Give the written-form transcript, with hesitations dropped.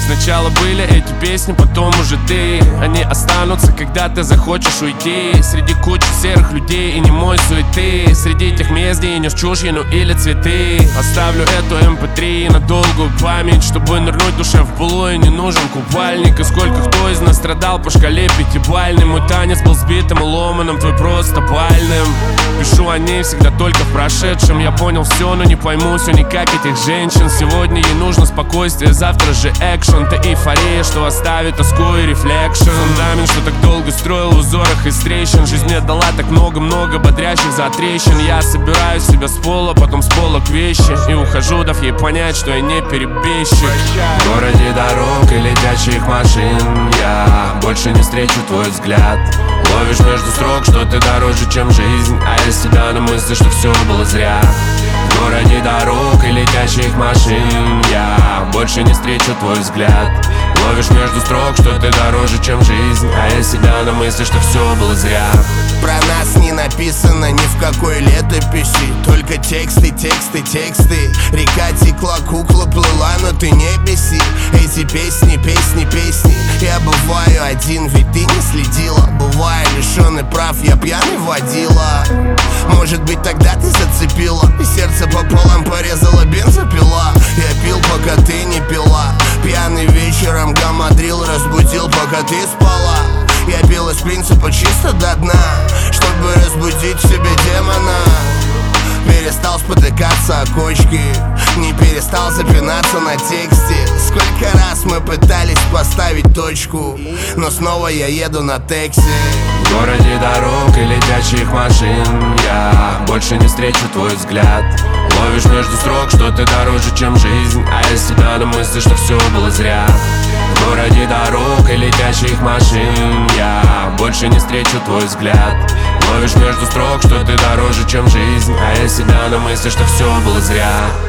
Сначала были эти песни, потом уже ты. Они останутся, когда ты захочешь уйти. Среди кучи серых людей и немой суеты. Среди тех мест, где нес чушь, ну или цветы. Оставлю эту MP3 на долгую память, чтобы нырнуть душе в былое, не нужен купальник. И сколько кто из нас страдал по шкале пятибалльной. Мой танец был сбитым и ломаным, твой просто бальным. Пишу о ней всегда только в прошедшем. Я понял все, но не пойму все никак этих женщин. Сегодня ей нужно спокойствие, завтра же экшен. Та эйфория, что оставит тоску и рефлекшн. Фундамент, что так долго строил в узорах из трещин. Жизнь мне дала так много-много бодрящих затрещин. Я собираю себя с пола, потом с полок вещи. И ухожу, дав ей понять, что я не перебежчик. В городе дорог и летящих машин я больше не встречу твой взгляд. Ловишь между строк, что ты дороже, чем жизнь. А я себя на мысли, что все было зря. В городе дорог и летящих машин я больше не встречу твой взгляд. Ловишь между строк, что ты дороже, чем жизнь. А я себя на мысли, что все было зря. Про нас не написано ни в какой летописи. Только тексты, тексты, тексты. Река текла, кукла плыла, но ты не беси. Эти песни, песни, песни. Я бываю один, ведь ты не следила. Бываю лишённый прав, я пьяный водила. Может быть, тогда ты зацепила и сердце пополам порезала бензопила. Я пил, пока ты не пила. Пьяный вечером гамадрил, разбудил, пока ты спала. Я пил из принципа чисто до дна, чтобы разбудить в себе демона. Перестал спотыкаться о кочки, не перестал запинаться на тексте. Сколько раз мы пытались поставить точку, но снова я еду на тексте. В городе дорог и летящих машин я больше не встречу твой взгляд. Ловишь между строк, что ты дороже, чем жизнь. А я себя на мысли, что все было зря. В городе дорог и летящих машин я больше не встречу твой взгляд. Ловишь между строк, что ты дороже, чем жизнь. А я себя на мысли, что все было зря.